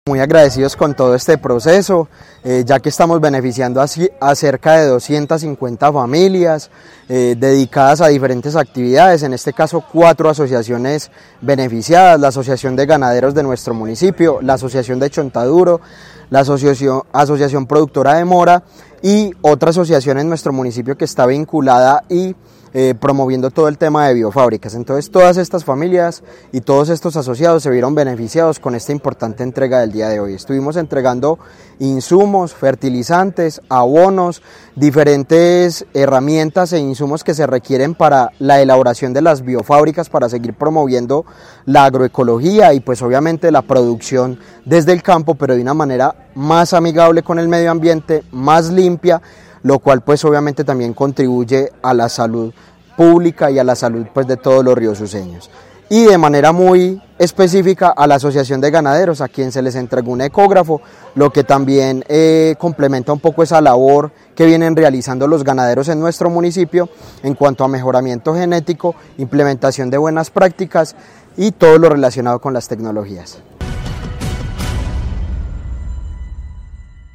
Muy agradecidos con todo este proceso, ya que estamos beneficiando a cerca de 250 familias dedicadas a diferentes actividades, en este caso 4 asociaciones beneficiadas: la Asociación de Ganaderos de nuestro municipio, la Asociación de Chontaduro, la Asociación Productora de Mora y otra asociación en nuestro municipio que está vinculada y promoviendo todo el tema de biofábricas. Entonces todas estas familias y todos estos asociados se vieron beneficiados con esta importante entrega del día de hoy. Estuvimos entregando insumos, fertilizantes, abonos, diferentes herramientas e insumos que se requieren para la elaboración de las biofábricas, para seguir promoviendo la agroecología y pues obviamente la producción desde el campo, pero de una manera más amigable con el medio ambiente, más limpia, lo cual pues obviamente también contribuye a la salud pública y a la salud pues de todos los riosuceños. Y de manera muy específica a la Asociación de Ganaderos, a quien se les entregó un ecógrafo, lo que también complementa un poco esa labor que vienen realizando los ganaderos en nuestro municipio en cuanto a mejoramiento genético, implementación de buenas prácticas y todo lo relacionado con las tecnologías.